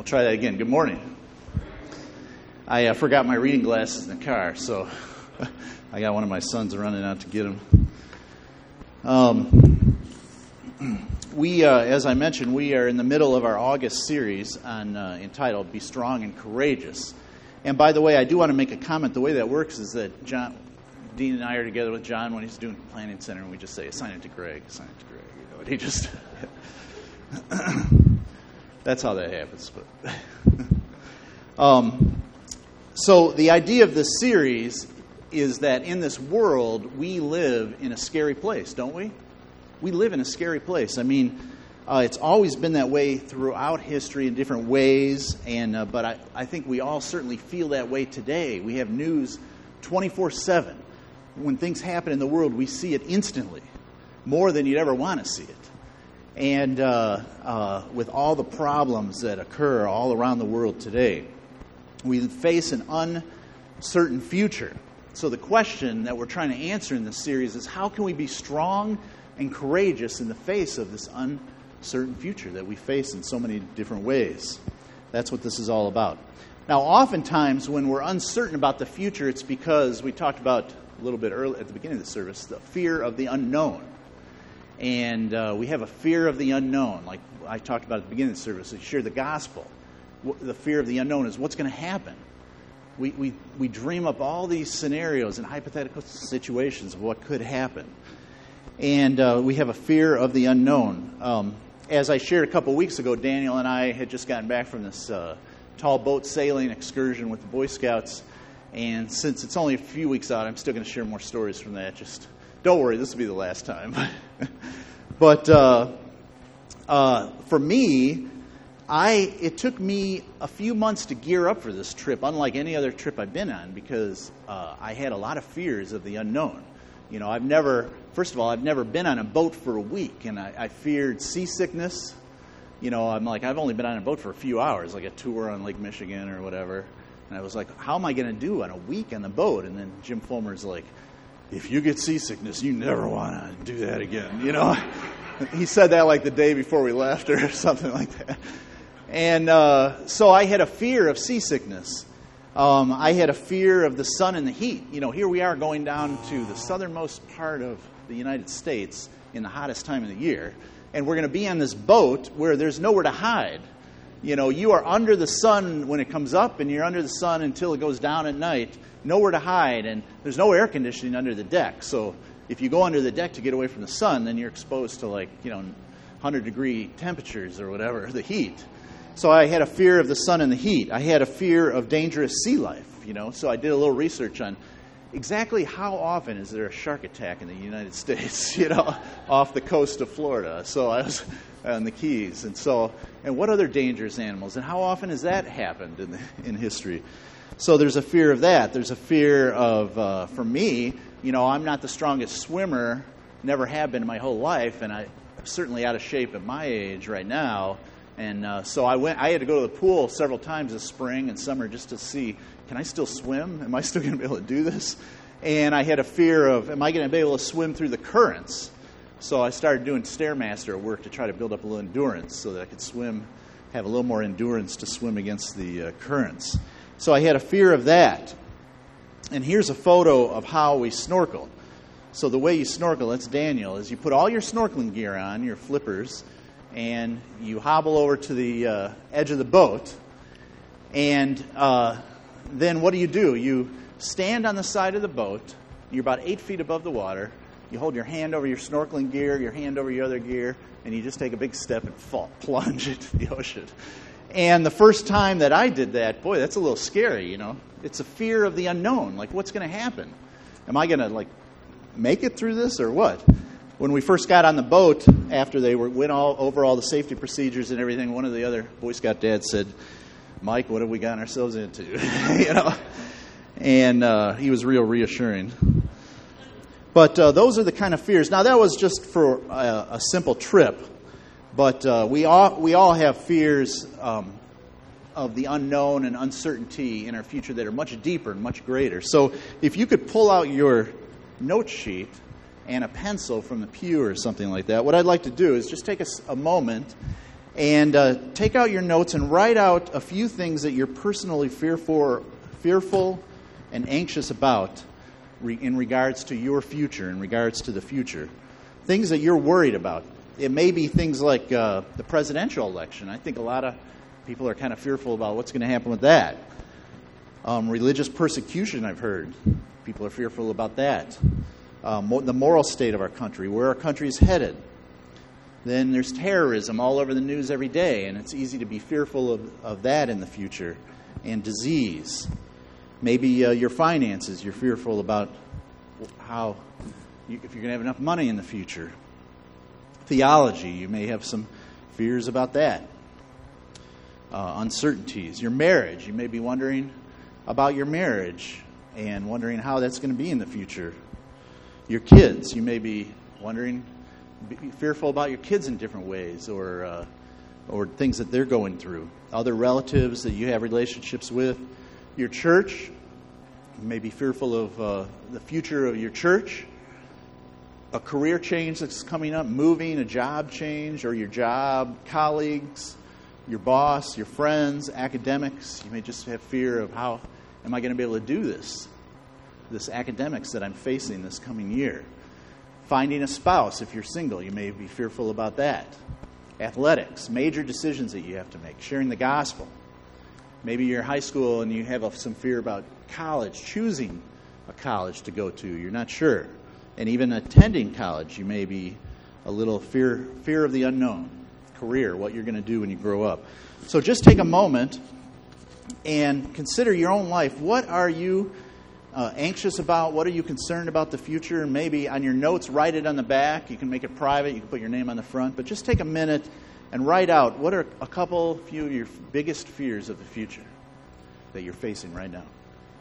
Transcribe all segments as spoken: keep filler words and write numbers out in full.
We'll try that again. Good morning. I uh, forgot my reading glasses in the car, so I got one of my sons running out to get them. Um, we, uh, as I mentioned, we are in the middle of our August series on uh, entitled "Be Strong and Courageous." And by the way, I do want to make a comment. The way that works is that John, Dean, and I are together with John when he's doing planning center, and we just say, "Assign it to Greg, assign it to Greg." You know, and he just. That's how that happens. But um, so the idea of this series is that in this world, we live in a scary place, don't we? We live in a scary place. I mean, uh, it's always been that way throughout history in different ways, and uh, but I, I think we all certainly feel that way today. We have news twenty-four seven. When things happen in the world, we see it instantly, more than you'd ever want to see it. And uh, uh, with all the problems that occur all around the world today, we face an uncertain future. So the question that we're trying to answer in this series is, how can we be strong and courageous in the face of this uncertain future that we face in so many different ways? That's what this is all about. Now, oftentimes when we're uncertain about the future, it's because we talked about a little bit early at the beginning of the service, the fear of the unknown. And uh, we have a fear of the unknown, like I talked about at the beginning of the service. We share the gospel. The fear of the unknown is what's going to happen. We, we we dream up all these scenarios and hypothetical situations of what could happen. And uh, we have a fear of the unknown. Um, as I shared a couple weeks ago, Daniel and I had just gotten back from this uh, tall boat sailing excursion with the Boy Scouts. And since it's only a few weeks out, I'm still going to share more stories from that. Just don't worry, this will be the last time. But uh, uh, for me, I it took me a few months to gear up for this trip, unlike any other trip I've been on, because uh, I had a lot of fears of the unknown. You know, I've never, first of all, I've never been on a boat for a week, and I, I feared seasickness. You know, I'm like, I've only been on a boat for a few hours, like a tour on Lake Michigan or whatever. And I was like, how am I going to do on a week on the boat? And then Jim Fulmer's like, if you get seasickness, you never want to do that again. You know, he said that like the day before we left or something like that. And uh, so I had a fear of seasickness. Um, I had a fear of the sun and the heat. You know, here we are going down to the southernmost part of the United States in the hottest time of the year. And we're going to be on this boat where there's nowhere to hide. You know, you are under the sun when it comes up, and you're under the sun until it goes down at night. Nowhere to hide, and there's no air conditioning under the deck. So if you go under the deck to get away from the sun, then you're exposed to, like, you know, one hundred degree temperatures or whatever, the heat. So I had a fear of the sun and the heat. I had a fear of dangerous sea life, you know. So I did a little research on exactly how often is there a shark attack in the United States, you know, off the coast of Florida. So I was on the Keys. And so, and what other dangerous animals? And how often has that happened in the, in history? So there's a fear of that. There's a fear of, uh, for me, you know, I'm not the strongest swimmer, never have been in my whole life, and I'm certainly out of shape at my age right now. And uh, so I went. I had to go to the pool several times this spring and summer just to see, can I still swim? Am I still going to be able to do this? And I had a fear of, am I going to be able to swim through the currents? So I started doing Stairmaster work to try to build up a little endurance so that I could swim, have a little more endurance to swim against the uh, currents. So I had a fear of that. And here's a photo of how we snorkel. So the way you snorkel, that's Daniel, is you put all your snorkeling gear on, your flippers, and you hobble over to the uh, edge of the boat. And uh, then what do you do? You stand on the side of the boat. You're about eight feet above the water. You hold your hand over your snorkeling gear, your hand over your other gear, and you just take a big step and fall, plunge into the ocean. And the first time that I did that, boy, that's a little scary, you know. It's a fear of the unknown. Like, what's going to happen? Am I going to, like, make it through this or what? When we first got on the boat, after they were, went all over all the safety procedures and everything, one of the other Boy Scout dads said, Mike, what have we gotten ourselves into? You know. And uh, he was real reassuring. But uh, those are the kind of fears. Now, that was just for a, a simple trip. But uh, we all we all have fears um, of the unknown and uncertainty in our future that are much deeper and much greater. So if you could pull out your note sheet and a pencil from the pew or something like that, what I'd like to do is just take a, a moment And uh, take out your notes and write out a few things that you're personally fearful, fearful and anxious about re- in regards to your future, in regards to the future. Things that you're worried about. It may be things like uh, the presidential election. I think a lot of people are kind of fearful about what's going to happen with that. Um, religious persecution, I've heard. People are fearful about that. Um, the moral state of our country, where our country is headed. Then there's terrorism all over the news every day, and it's easy to be fearful of, of that in the future. And disease. Maybe uh, your finances, you're fearful about how, you, if you're going to have enough money in the future. Theology, you may have some fears about that. Uh, uncertainties. Your marriage, you may be wondering about your marriage and wondering how that's going to be in the future. Your kids, you may be wondering, be fearful about your kids in different ways, or uh, or things that they're going through. Other relatives that you have relationships with. Your church, you may be fearful of uh, the future of your church. A career change that's coming up, moving, a job change, or your job, colleagues, your boss, your friends, academics. You may just have fear of how am I going to be able to do this, this academics that I'm facing this coming year. Finding a spouse, if you're single, you may be fearful about that. Athletics, major decisions that you have to make. Sharing the gospel. Maybe you're in high school and you have some fear about college, choosing a college to go to. You're not sure. And even attending college, you may be a little fear fear of the unknown. Career, what you're going to do when you grow up. So just take a moment and consider your own life. What are you uh, anxious about? What are you concerned about the future? And maybe on your notes, write it on the back. You can make it private. You can put your name on the front. But just take a minute and write out what are a couple, few of your biggest fears of the future that you're facing right now.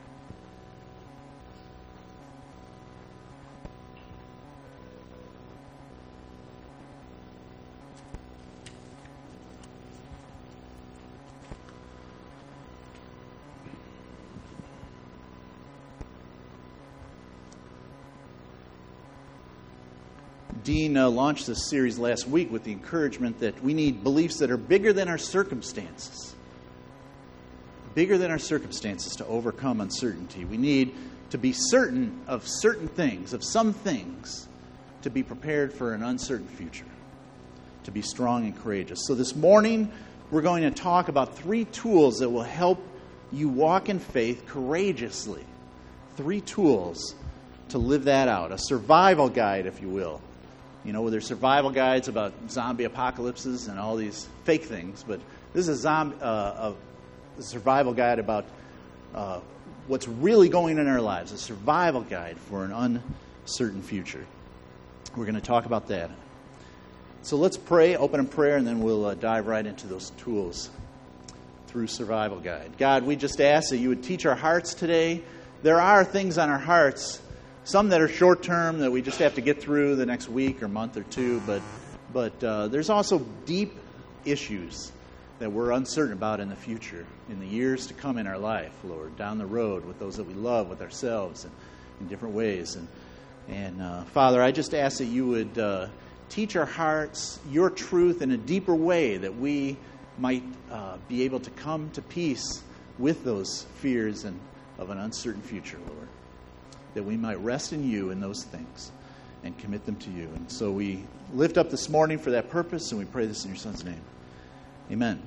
Dean uh, launched this series last week with the encouragement that we need beliefs that are bigger than our circumstances. Bigger than our circumstances to overcome uncertainty. We need to be certain of certain things, of some things, to be prepared for an uncertain future. To be strong and courageous. So this morning, we're going to talk about three tools that will help you walk in faith courageously. Three tools to live that out. A survival guide, if you will. You know, there's survival guides about zombie apocalypses and all these fake things, but this is a, zombie, uh, a survival guide about uh, what's really going on in our lives, a survival guide for an uncertain future. We're going to talk about that. So let's pray, open in prayer, and then we'll uh, dive right into those tools through Survival Guide. God, we just ask that you would teach our hearts today. There are things on our hearts, some that are short-term that we just have to get through the next week or month or two, but but uh, there's also deep issues that we're uncertain about in the future, in the years to come in our life, Lord, down the road with those that we love, with ourselves, and in different ways. And, and uh, Father, I just ask that you would uh, teach our hearts your truth in a deeper way, that we might uh, be able to come to peace with those fears and of an uncertain future, Lord. That we might rest in you in those things and commit them to you. And so we lift up this morning for that purpose, and we pray this in your Son's name. Amen.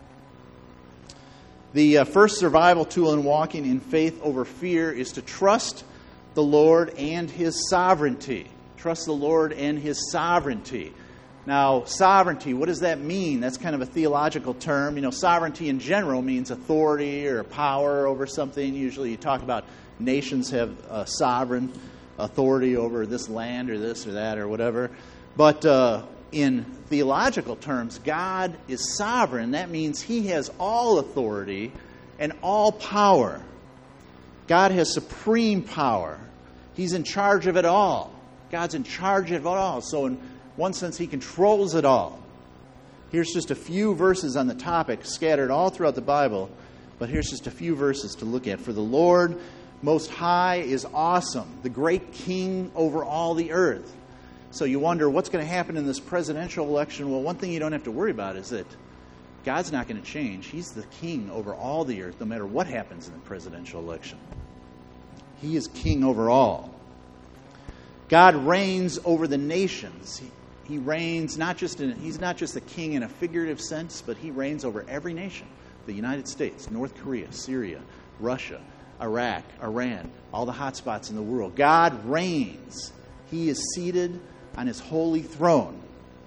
The uh, first survival tool in walking in faith over fear is to trust the Lord and His sovereignty. Trust the Lord and His sovereignty. Now, sovereignty, what does that mean? That's kind of a theological term. You know, sovereignty in general means authority or power over something. Usually you talk about nations have uh, sovereign authority over this land or this or that or whatever. But uh, in theological terms, God is sovereign. That means He has all authority and all power. God has supreme power. He's in charge of it all. God's in charge of it all. So in one sense, He controls it all. Here's just a few verses on the topic scattered all throughout the Bible. But here's just a few verses to look at. For the Lord Most High is awesome, the great King over all the earth. So you wonder what's going to happen in this presidential election. Well, one thing you don't have to worry about is that God's not going to change. He's the king over all the earth, no matter what happens in the presidential election. He is king over all. God reigns over the nations. He, he reigns not just in, he's not just a king in a figurative sense, but he reigns over every nation. The United States, North Korea, Syria, Russia, Iraq, Iran, all the hot spots in the world. God reigns. He is seated on his holy throne.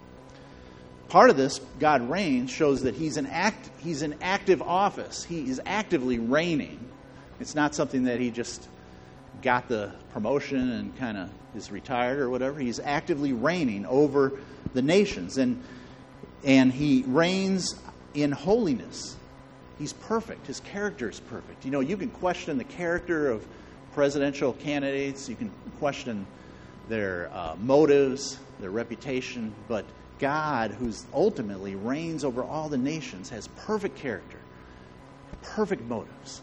Part of this, God reigns, shows that he's an act, he's in active office. He is actively reigning. It's not something that he just got the promotion and kind of is retired or whatever. He's actively reigning over the nations. And, and he reigns in holiness. He's perfect. His character is perfect. You know, you can question the character of presidential candidates. You can question their uh, motives, their reputation. But God, who's ultimately reigns over all the nations, has perfect character, perfect motives,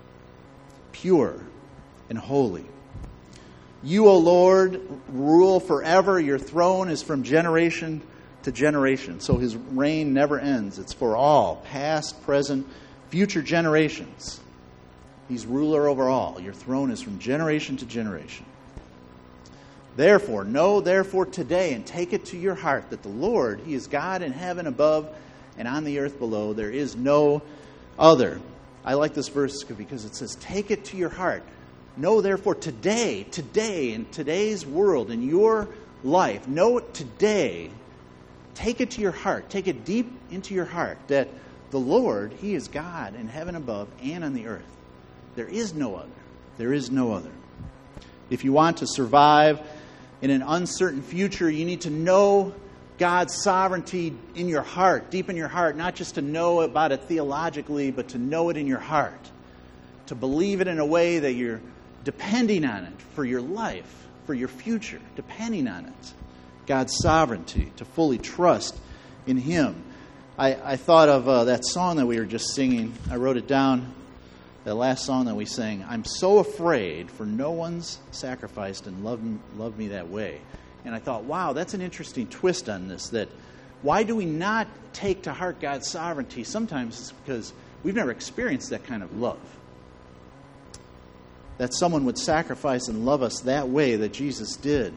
pure and holy. You, O Lord, rule forever. Your throne is from generation to generation. So his reign never ends. It's for all, past, present, future generations. He's ruler over all. Your throne is from generation to generation. Therefore, know therefore today and take it to your heart that the Lord, he is God in heaven above and on the earth below. There is no other. I like this verse because it says, take it to your heart. Know therefore today, today, in today's world, in your life, know it today. Take it to your heart. Take it deep into your heart that the Lord, he is God in heaven above and on the earth. There is no other. There is no other. If you want to survive in an uncertain future, you need to know God's sovereignty in your heart, deep in your heart, not just to know about it theologically, but to know it in your heart, to believe it in a way that you're depending on it for your life, for your future, depending on it. God's sovereignty, to fully trust in him. I, I thought of uh, that song that we were just singing. I wrote it down, that last song that we sang. I'm so afraid, for no one's sacrificed and loved, loved me that way. And I thought, wow, that's an interesting twist on this, that why do we not take to heart God's sovereignty? Sometimes it's because we've never experienced that kind of love. That someone would sacrifice and love us that way that Jesus did.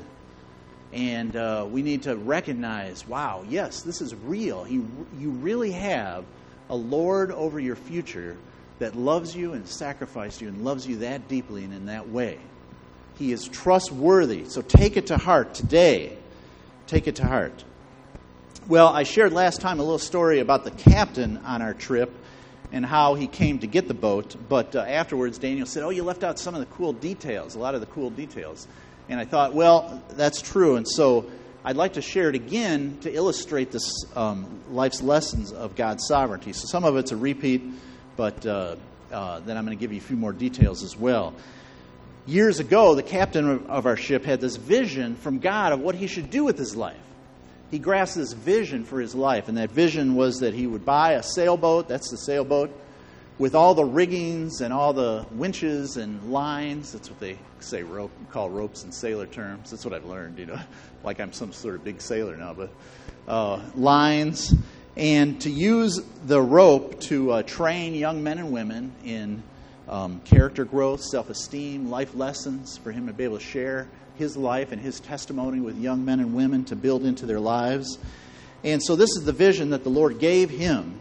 And uh, we need to recognize, wow, yes, this is real. You, you really have a Lord over your future that loves you and sacrificed you and loves you that deeply and in that way. He is trustworthy. So take it to heart today. Take it to heart. Well, I shared last time a little story about the captain on our trip and how he came to get the boat. But uh, afterwards, Daniel said, oh, you left out some of the cool details, a lot of the cool details. And I thought, well, that's true. And so I'd like to share it again to illustrate this um, life's lessons of God's sovereignty. So some of it's a repeat, but uh, uh, then I'm going to give you a few more details as well. Years ago, the captain of our ship had this vision from God of what he should do with his life. He grasped this vision for his life, and that vision was that he would buy a sailboat, that's the sailboat, with all the riggings and all the winches and lines. That's what they say, rope, call ropes in sailor terms. That's what I've learned, you know, like I'm some sort of big sailor now, but uh, lines. And to use the rope to uh, train young men and women in um, character growth, self-esteem, life lessons, for him to be able to share his life and his testimony with young men and women to build into their lives. And so this is the vision that the Lord gave him.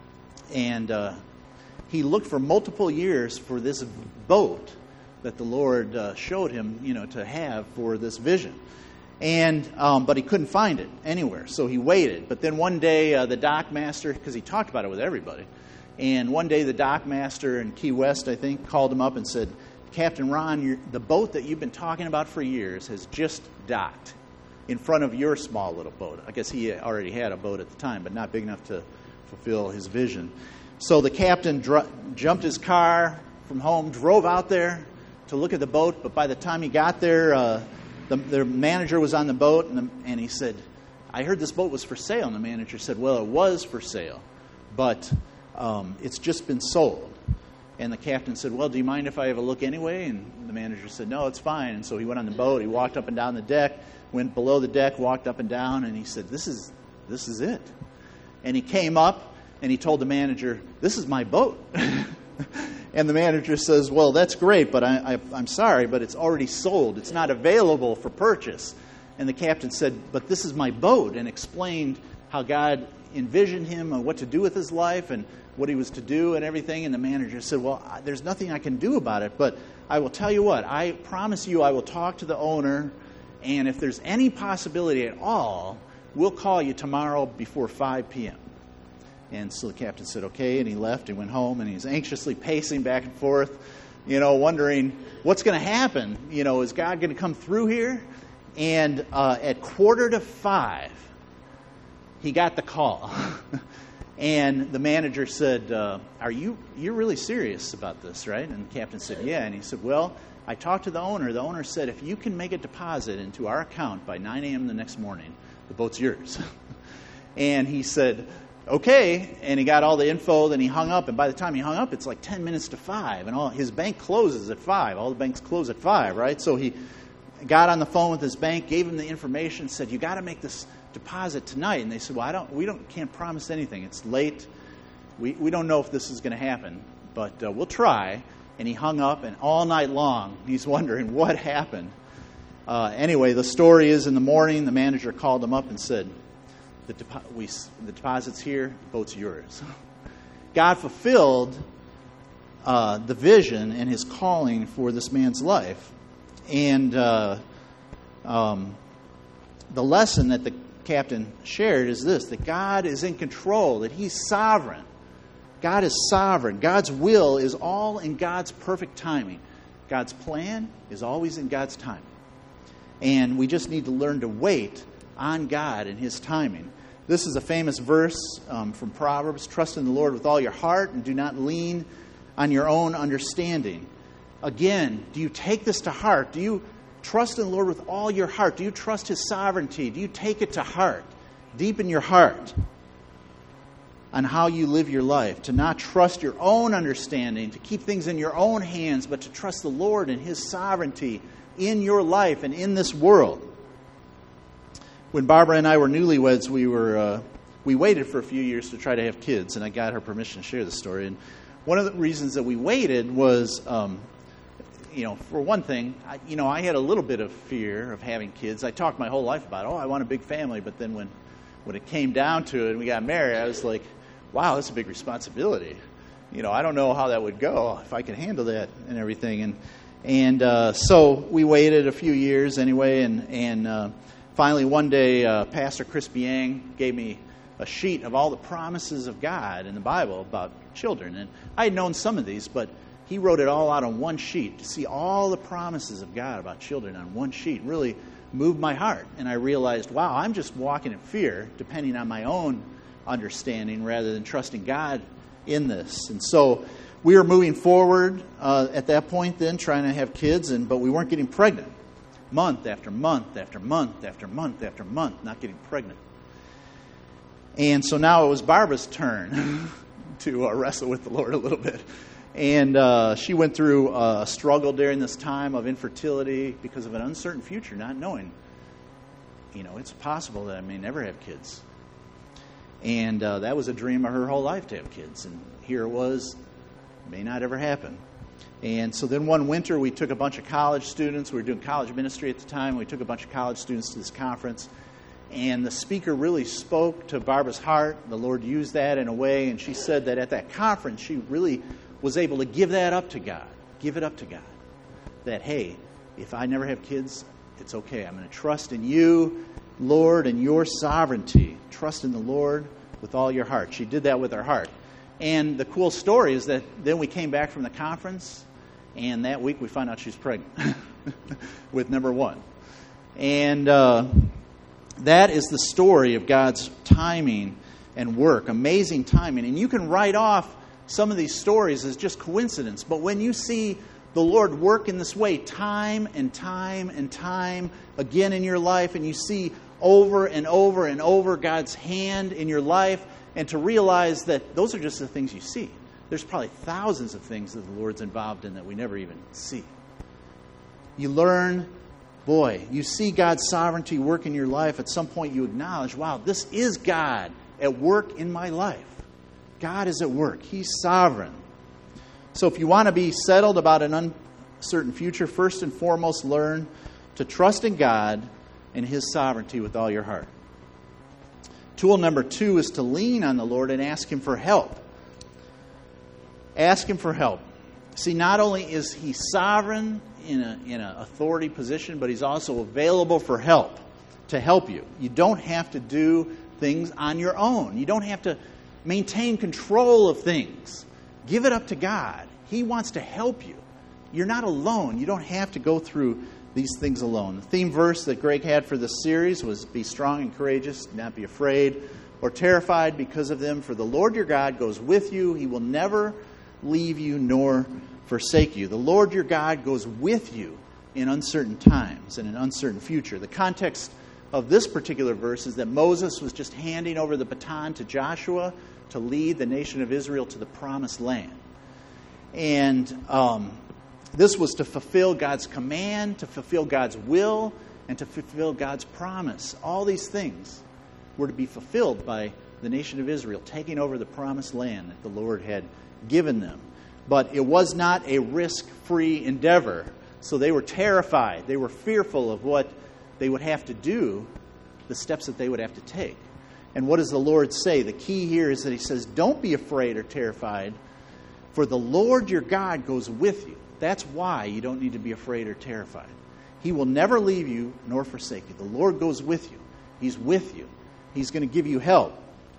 And uh, he looked for multiple years for this boat that the Lord uh, showed him, you know, to have for this vision. And um, but he couldn't find it anywhere, so he waited. But then one day, uh, the dock master, because he talked about it with everybody, and one day the dock master in Key West, I think, called him up and said, Captain Ron, you're, the boat that you've been talking about for years has just docked in front of your small little boat. I guess he already had a boat at the time, but not big enough to fulfill his vision. So the captain dr- jumped his car from home, drove out there to look at the boat, but by the time he got there, uh, the, the manager was on the boat, and, the, and he said, I heard this boat was for sale. And the manager said, well, it was for sale, but um, it's just been sold. And the captain said, well, do you mind if I have a look anyway? And the manager said, no, it's fine. And so he went on the boat. He walked up and down the deck, went below the deck, walked up and down, and he said, this is this is it. And he came up and he told the manager, this is my boat. And the manager says, well, that's great, but I, I, I'm sorry, but it's already sold. It's not available for purchase. And the captain said, but this is my boat, and explained how God envisioned him and what to do with his life and what he was to do and everything. And the manager said, well, there's nothing I can do about it, but I will tell you what, I promise you I will talk to the owner, and if there's any possibility at all, we'll call you tomorrow before five p.m. And so the captain said, okay, and he left and went home, and he was anxiously pacing back and forth, you know, wondering what's going to happen. You know, is God going to come through here? And uh, at quarter to five, he got the call. And the manager said, uh, are you, you're really serious about this, right? And the captain said, yeah. And he said, well, I talked to the owner. The owner said, if you can make a deposit into our account by nine a.m. the next morning, the boat's yours. And he said, okay, and he got all the info, then he hung up, and by the time he hung up, it's like ten minutes to five, and all his bank closes at five. All the banks close at five, right? So he got on the phone with his bank, gave him the information, said, you got to make this deposit tonight. And they said, well, I don't, we don't, can't promise anything. It's late. We, we don't know if this is going to happen, but uh, we'll try. And he hung up, and all night long, he's wondering what happened. Uh, anyway, the story is in the morning, the manager called him up and said, The, depo- we, the deposit's here, the boat's yours. God fulfilled uh, the vision and his calling for this man's life. And uh, um, the lesson that the captain shared is this, that God is in control, that he's sovereign. God is sovereign. God's will is all in God's perfect timing. God's plan is always in God's timing. And we just need to learn to wait on God and his timing. This is a famous verse um, from Proverbs. Trust in the Lord with all your heart and do not lean on your own understanding. Again, do you take this to heart? Do you trust in the Lord with all your heart? Do you trust his sovereignty? Do you take it to heart, deep in your heart, on how you live your life? To not trust your own understanding, to keep things in your own hands, but to trust the Lord and his sovereignty in your life and in this world. When Barbara and I were newlyweds, we were uh, we waited for a few years to try to have kids, and I got her permission to share the story. And one of the reasons that we waited was, um, you know, for one thing, I, you know, I had a little bit of fear of having kids. I talked my whole life about, oh, I want a big family, but then when when it came down to it and we got married, I was like, wow, that's a big responsibility. You know, I don't know how that would go, if I could handle that and everything. And and uh, so we waited a few years anyway, and and. Uh, Finally, one day, uh, Pastor Chris Biang gave me a sheet of all the promises of God in the Bible about children. And I had known some of these, but he wrote it all out on one sheet. To see all the promises of God about children on one sheet really moved my heart. And I realized, wow, I'm just walking in fear, depending on my own understanding rather than trusting God in this. And so we were moving forward uh, at that point then, trying to have kids, and but we weren't getting pregnant. Month after month after month after month after month, not getting pregnant. And so now it was Barbara's turn to uh, wrestle with the Lord a little bit. And uh, she went through a struggle during this time of infertility because of an uncertain future, not knowing, you know, it's possible that I may never have kids. And uh, that was a dream of her whole life, to have kids. And here it was, may not ever happen. And so then one winter, we took a bunch of college students. We were doing college ministry at the time. We took a bunch of college students to this conference. And the speaker really spoke to Barbara's heart. The Lord used that in a way. And she said that at that conference, she really was able to give that up to God. Give it up to God. That, hey, if I never have kids, it's okay. I'm going to trust in you, Lord, and your sovereignty. Trust in the Lord with all your heart. She did that with her heart. And the cool story is that then we came back from the conference, and that week we found out she's pregnant with number one. And uh, that is the story of God's timing and work, amazing timing. And you can write off some of these stories as just coincidence, but when you see the Lord work in this way time and time and time again in your life, and you see over and over and over God's hand in your life, and to realize that those are just the things you see. there's probably thousands of things that the Lord's involved in that we never even see. You learn, boy, you see God's sovereignty work in your life. At some point you acknowledge, wow, this is God at work in my life. God is at work. He's sovereign. So if you want to be settled about an uncertain future, first and foremost, learn to trust in God and His sovereignty with all your heart. Tool number two is to lean on the Lord and ask Him for help. Ask Him for help. See, not only is He sovereign in a in an authority position, but He's also available for help, to help you. You don't have to do things on your own. You don't have to maintain control of things. Give it up to God. He wants to help you. You're not alone. You don't have to go through these things alone. The theme verse that Greg had for this series was, be strong and courageous, do not be afraid or terrified because of them, for the Lord your God goes with you. He will never leave you nor forsake you. The Lord your God goes with you in uncertain times and an uncertain future. The context of this particular verse is that Moses was just handing over the baton to Joshua to lead the nation of Israel to the promised land. And um, this was to fulfill God's command, to fulfill God's will, and to fulfill God's promise. All these things were to be fulfilled by the nation of Israel, taking over the promised land that the Lord had given them. But it was not a risk-free endeavor. So they were terrified. They were fearful of what they would have to do, the steps that they would have to take. And what does the Lord say? The key here is that He says, don't be afraid or terrified, for the Lord your God goes with you. That's why you don't need to be afraid or terrified. He will never leave you nor forsake you. The Lord goes with you. He's with you. He's going to give you help.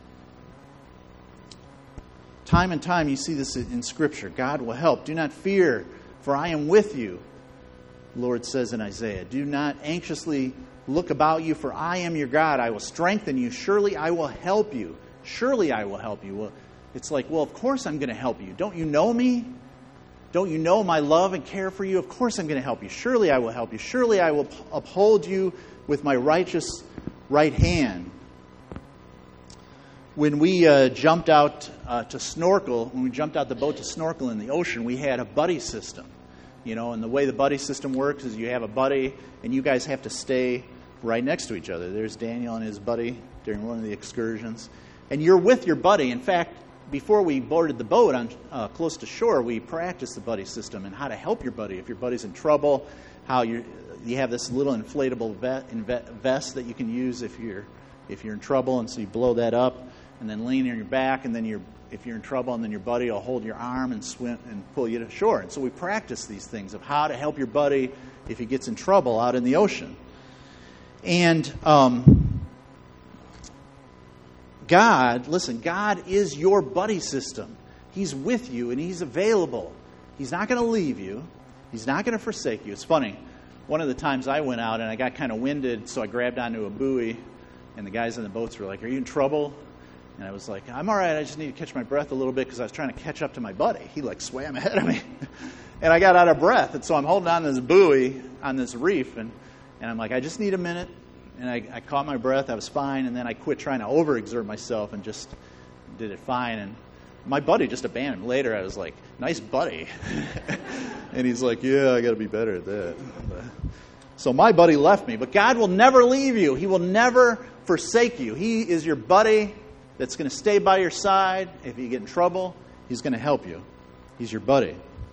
Time and time you see this in Scripture. God will help. Do not fear, for I am with you, the Lord says in Isaiah. Do not anxiously look about you, for I am your God. I will strengthen you. Surely I will help you. Surely I will help you. Well, it's like, well, of course I'm going to help you. Don't you know me? Don't you know my love and care for you? Of course I'm going to help you. Surely I will help you. Surely I will uphold you with my righteous right hand. When we uh, jumped out uh, to snorkel, when we jumped out the boat to snorkel in the ocean, we had a buddy system. You know, and the way the buddy system works is you have a buddy, and you guys have to stay right next to each other. There's Daniel and his buddy during one of the excursions. And you're with your buddy. In fact, before we boarded the boat on uh, close to shore, we practiced the buddy system and how to help your buddy. If your buddy's in trouble, how you you have this little inflatable vest that you can use if you're if you're in trouble, and so you blow that up and then lean on your back, and then you're if you're in trouble, and then your buddy will hold your arm and swim and pull you to shore. And so we practice these things of how to help your buddy if he gets in trouble out in the ocean. And um, God, listen, God is your buddy system. He's with you and He's available. He's not going to leave you. He's not going to forsake you. It's funny. One of the times I went out and I got kind of winded, so I grabbed onto a buoy, and the guys in the boats were like, "Are you in trouble?" And I was like, "I'm all right. I just need to catch my breath a little bit," because I was trying to catch up to my buddy. He like swam ahead of me. And I got out of breath. And so I'm holding on to this buoy on this reef. And, and I'm like, I just need a minute. And I, I caught my breath. I was fine. And then I quit trying to overexert myself and just did it fine. And my buddy just abandoned me. Later I was like, "Nice buddy." And he's like, "Yeah, I got to be better at that." So my buddy left me. But God will never leave you. He will never forsake you. He is your buddy that's going to stay by your side. If you get in trouble, He's going to help you. He's your buddy.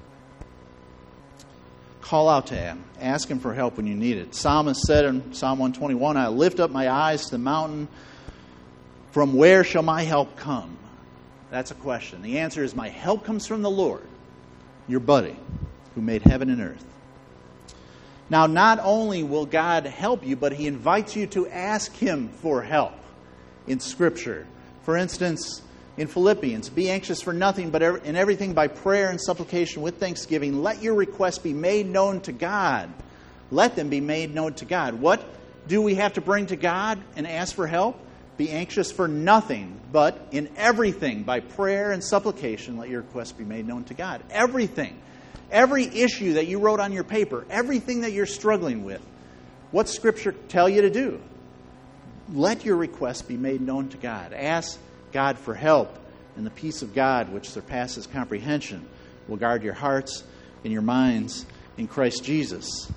Call out to Him. Ask Him for help when you need it. Psalmist said in Psalm one twenty-one, "I lift up my eyes to the mountain. From where shall my help come?" That's a question. The answer is, my help comes from the Lord, your buddy, who made heaven and earth. Now, not only will God help you, but He invites you to ask Him for help in Scripture. For instance, in Philippians, "Be anxious for nothing, but in everything by prayer and supplication with thanksgiving, let your requests be made known to God." Let them be made known to God. What do we have to bring to God and ask for help? Be anxious for nothing, but in everything by prayer and supplication, let your requests be made known to God. Everything. Every issue that you wrote on your paper, everything that you're struggling with, what's Scripture tell you to do? Let your requests be made known to God. Ask God for help and the peace of God, which surpasses comprehension, will guard your hearts and your minds in Christ Jesus.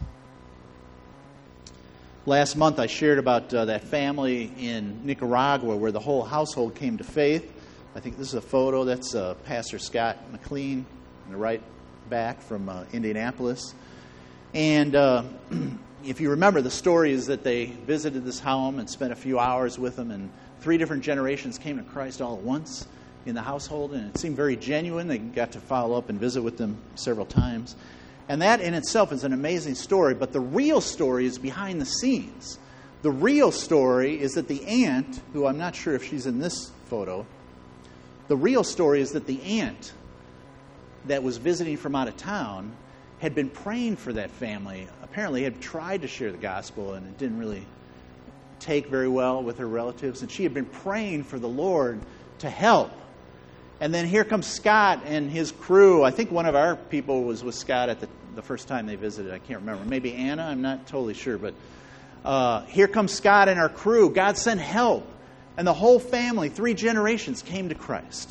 Last month I shared about uh, that family in Nicaragua where the whole household came to faith. I think this is a photo. That's uh, Pastor Scott McLean in the right back from uh, Indianapolis. And uh, if you remember, the story is that they visited this home and spent a few hours with them, and three different generations came to Christ all at once in the household, and it seemed very genuine. They got to follow up and visit with them several times. And that in itself is an amazing story, but the real story is behind the scenes. The real story is that the aunt, who I'm not sure if she's in this photo, the real story is that the aunt that was visiting from out of town had been praying for that family. Apparently had tried to share the gospel, and it didn't really take very well with her relatives, and she had been praying for the Lord to help. And then here comes Scott and his crew. I think one of our people was with Scott at the, the first time they visited. I can't remember. Maybe Anna. I'm not totally sure. But uh, here comes Scott and our crew. God sent help. And the whole family, three generations, came to Christ.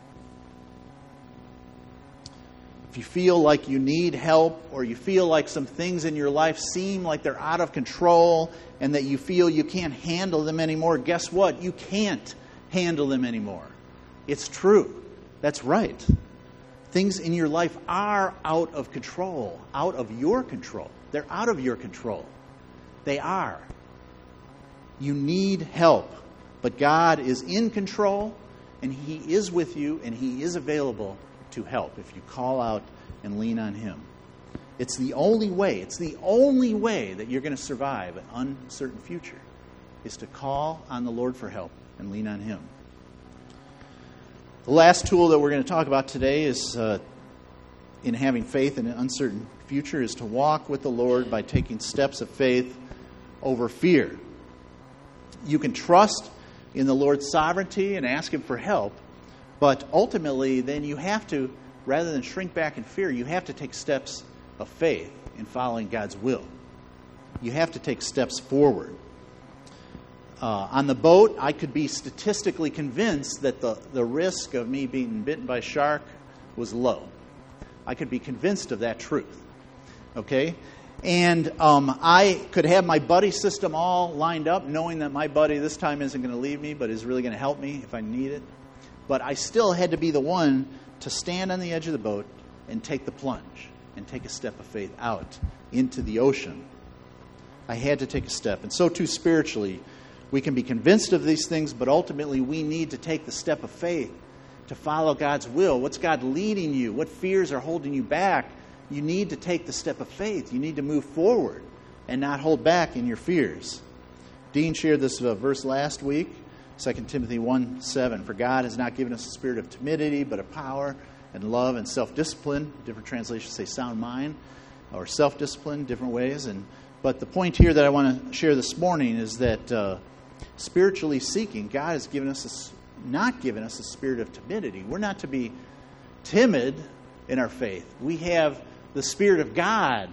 If you feel like you need help, or you feel like some things in your life seem like they're out of control and that you feel you can't handle them anymore, guess what? You can't handle them anymore. It's true. That's right. Things in your life are out of control, out of your control. They're out of your control. They are. You need help, but God is in control, and He is with you, and He is available to help if you call out and lean on Him. It's the only way, it's the only way that you're going to survive an uncertain future, is to call on the Lord for help and lean on Him. The last tool that we're going to talk about today is uh, in having faith in an uncertain future is to walk with the Lord by taking steps of faith over fear. You can trust in the Lord's sovereignty and ask Him for help, but ultimately then you have to, rather than shrink back in fear, you have to take steps of faith in following God's will. You have to take steps forward. Uh, on the boat, I could be statistically convinced that the, the risk of me being bitten by a shark was low. I could be convinced of that truth. Okay? And um, I could have my buddy system all lined up, knowing that my buddy this time isn't going to leave me, but is really going to help me if I need it. But I still had to be the one to stand on the edge of the boat and take the plunge and take a step of faith out into the ocean. I had to take a step. And so too spiritually, we can be convinced of these things, but ultimately we need to take the step of faith to follow God's will. What's God leading you? What fears are holding you back? You need to take the step of faith. You need to move forward and not hold back in your fears. Dean shared this uh, verse last week, Second Timothy one seven. For God has not given us a spirit of timidity, but of power and love and self-discipline. Different translations say sound mind or self-discipline, different ways. And But the point here that I want to share this morning is that uh, spiritually seeking, God has given us a, not given us a spirit of timidity. We're not to be timid in our faith. We have the Spirit of God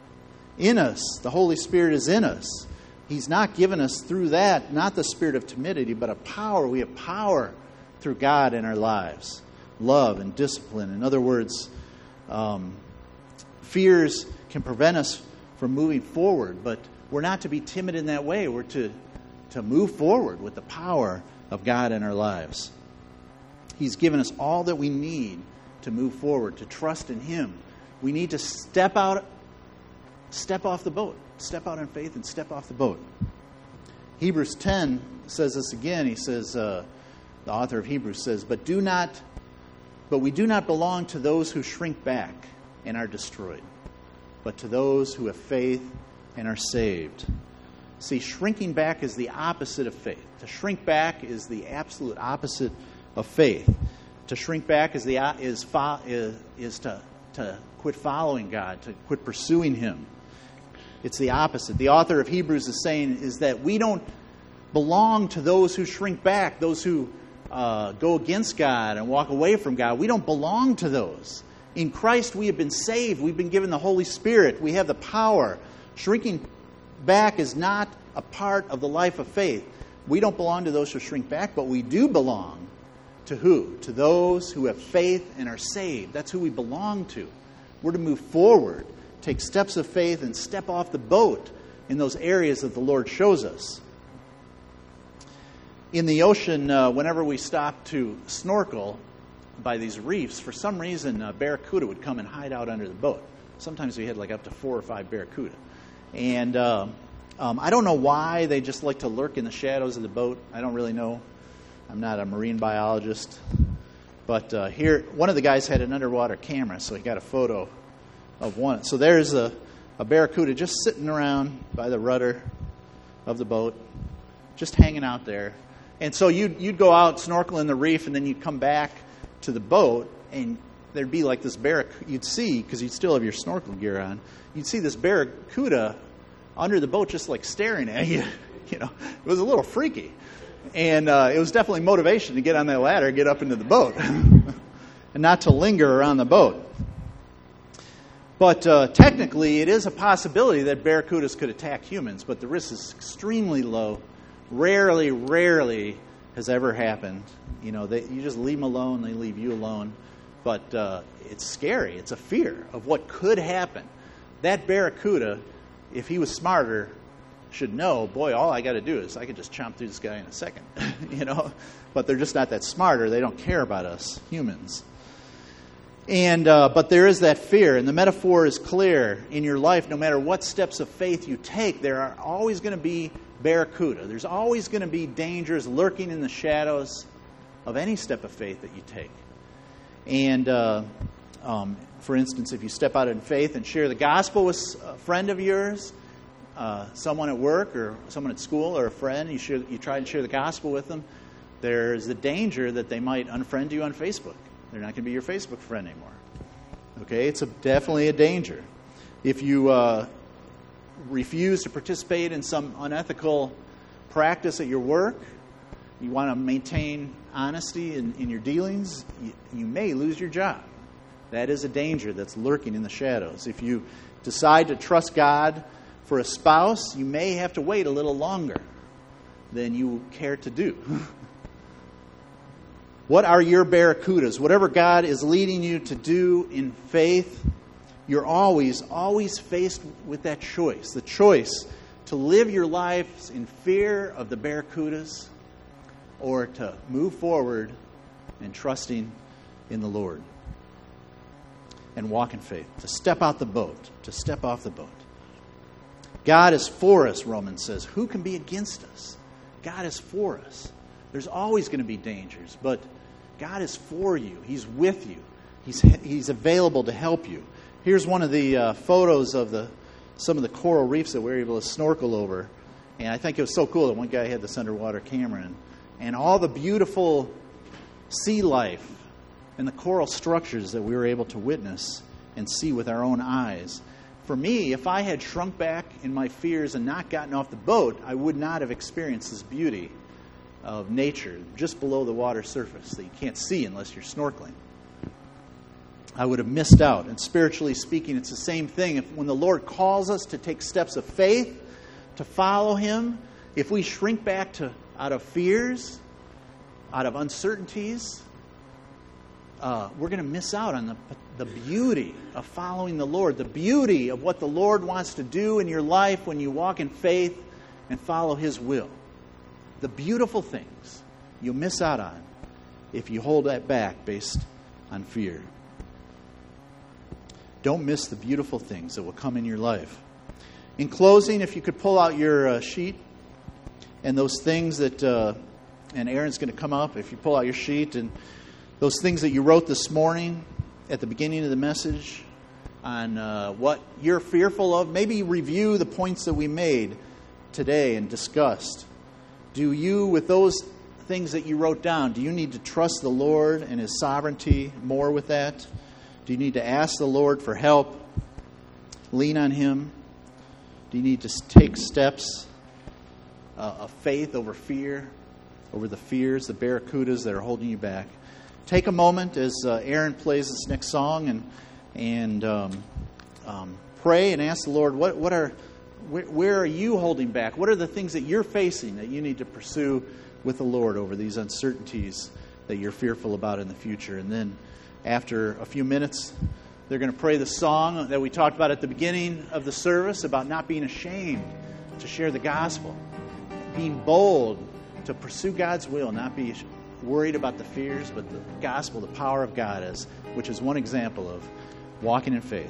in us. The Holy Spirit is in us. He's not given us through that, not the spirit of timidity, but a power. We have power through God in our lives. Love and discipline. In other words, um, fears can prevent us from moving forward, but we're not to be timid in that way. We're to, to move forward with the power of God in our lives. He's given us all that we need to move forward, to trust in Him. We need to step out, step off the boat, step out in faith and step off the boat. Hebrews ten says this again. He says, uh, the author of Hebrews says, but do not, but we do not belong to those who shrink back and are destroyed, but to those who have faith and are saved. See, shrinking back is the opposite of faith. To shrink back is the absolute opposite of faith. To shrink back is the is is, is to, to quit following God, to quit pursuing Him. It's the opposite. The author of Hebrews is saying is that we don't belong to those who shrink back, those who uh, go against God and walk away from God. We don't belong to those. In Christ we have been saved. We've been given the Holy Spirit. We have the power. Shrinking back is not a part of the life of faith. We don't belong to those who shrink back, but we do belong To who? To those who have faith and are saved. That's who we belong to. We're to move forward, take steps of faith, and step off the boat in those areas that the Lord shows us. In the ocean, uh, whenever we stopped to snorkel by these reefs, for some reason, uh, barracuda would come and hide out under the boat. Sometimes we had like up to four or five barracuda. And uh, um, I don't know why they just like to lurk in the shadows of the boat. I don't really know. I'm not a marine biologist. But uh, here, one of the guys had an underwater camera, so he got a photo of one. So there's a, a barracuda just sitting around by the rudder of the boat, just hanging out there. And so you'd, you'd go out snorkeling the reef, and then you'd come back to the boat, and there'd be like this barracuda. You'd see, because you'd still have your snorkel gear on, you'd see this barracuda under the boat just like staring at you. You know, it was a little freaky. And uh, it was definitely motivation to get on that ladder, get up into the boat, and not to linger around the boat. But uh, technically, it is a possibility that barracudas could attack humans, but the risk is extremely low. Rarely, rarely has ever happened. You know, they, you just leave them alone, they leave you alone. But uh, it's scary. It's a fear of what could happen. That barracuda, if he was smarter, should know, boy, all I got to do is I could just chomp through this guy in a second. You know, but they're just not that smarter. They don't care about us humans. And uh, but there is that fear, and the metaphor is clear in your life. No matter what steps of faith you take, there are always going to be barracuda. There's always going to be dangers lurking in the shadows of any step of faith that you take. And uh, um, for instance, if you step out in faith and share the gospel with a friend of yours, uh, someone at work or someone at school or a friend, you, share, you try to share the gospel with them, there's the danger that they might unfriend you on Facebook. They're not going to be your Facebook friend anymore. Okay, it's a, definitely a danger. If you uh, refuse to participate in some unethical practice at your work, you want to maintain honesty in, in your dealings, you, you may lose your job. That is a danger that's lurking in the shadows. If you decide to trust God for a spouse, you may have to wait a little longer than you care to do. What are your barracudas? Whatever God is leading you to do in faith, you're always, always faced with that choice. The choice to live your life in fear of the barracudas or to move forward and trusting in the Lord and walk in faith. To step out the boat, to step off the boat. God is for us, Romans says. Who can be against us? God is for us. There's always going to be dangers, but God is for you. He's with you. He's He's available to help you. Here's one of the uh, photos of the some of the coral reefs that we were able to snorkel over, and I think it was so cool that one guy had this underwater camera, and, and all the beautiful sea life and the coral structures that we were able to witness and see with our own eyes. For me, if I had shrunk back in my fears and not gotten off the boat, I would not have experienced this beauty of nature just below the water surface that you can't see unless you're snorkeling. I would have missed out. And spiritually speaking, it's the same thing. If when the Lord calls us to take steps of faith, to follow Him, if we shrink back to out of fears, out of uncertainties, uh, we're going to miss out on the, the beauty of following the Lord, the beauty of what the Lord wants to do in your life when you walk in faith and follow His will. The beautiful things you'll miss out on if you hold that back based on fear. Don't miss the beautiful things that will come in your life. In closing, if you could pull out your uh, sheet and those things that, uh, and Aaron's going to come up, if you pull out your sheet and those things that you wrote this morning at the beginning of the message on uh, what you're fearful of, maybe review the points that we made today and discussed. Do you, with those things that you wrote down, do you need to trust the Lord and His sovereignty more with that? Do you need to ask the Lord for help? Lean on Him? Do you need to take steps uh, of faith over fear, over the fears, the barracudas that are holding you back? Take a moment as uh, Aaron plays this next song and and um, um, pray and ask the Lord, what, what are... Where, where are you holding back? What are the things that you're facing that you need to pursue with the Lord over these uncertainties that you're fearful about in the future. And then after a few minutes, they're going to pray the song that we talked about at the beginning of the service about not being ashamed to share the gospel, being bold to pursue God's will, not be worried about the fears, but the gospel, the power of God, is, which is one example of walking in faith.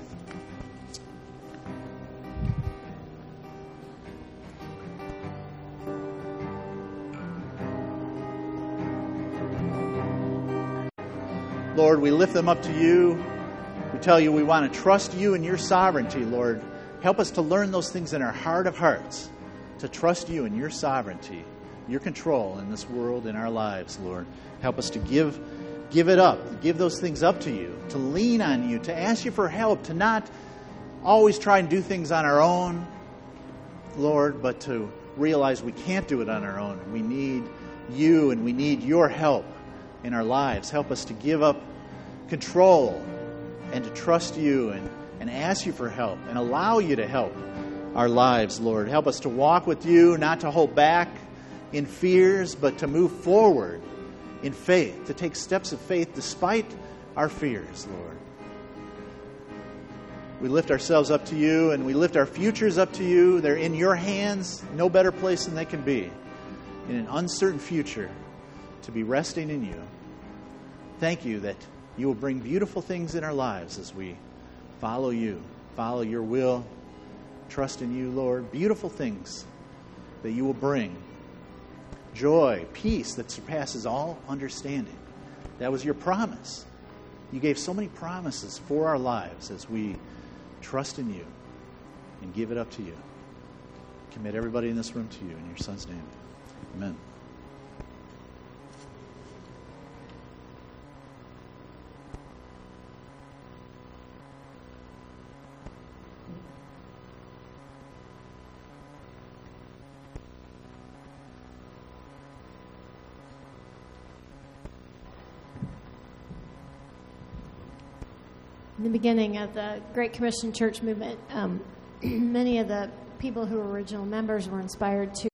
Lord, we lift them up to you. We tell you we want to trust you and your sovereignty, Lord. Help us to learn those things in our heart of hearts, to trust you and your sovereignty, your control in this world, in our lives, Lord. Help us to give, give it up, give those things up to you, to lean on you, to ask you for help, to not always try and do things on our own, Lord, but to realize we can't do it on our own. We need you and we need your help in our lives. Help us to give up control and to trust you and, and ask you for help and allow you to help our lives, Lord. Help us to walk with you, not to hold back in fears, but to move forward in faith, to take steps of faith despite our fears, Lord. We lift ourselves up to you and we lift our futures up to you. They're in your hands, no better place than they can be in an uncertain future to be resting in you. Thank you that you will bring beautiful things in our lives as we follow you, follow your will, trust in you, Lord. Beautiful things that you will bring. Joy, peace that surpasses all understanding. That was your promise. You gave so many promises for our lives as we trust in you and give it up to you. Commit everybody in this room to you in your Son's name. Amen. In the beginning of the Great Commission Church movement, um, many of the people who were original members were inspired to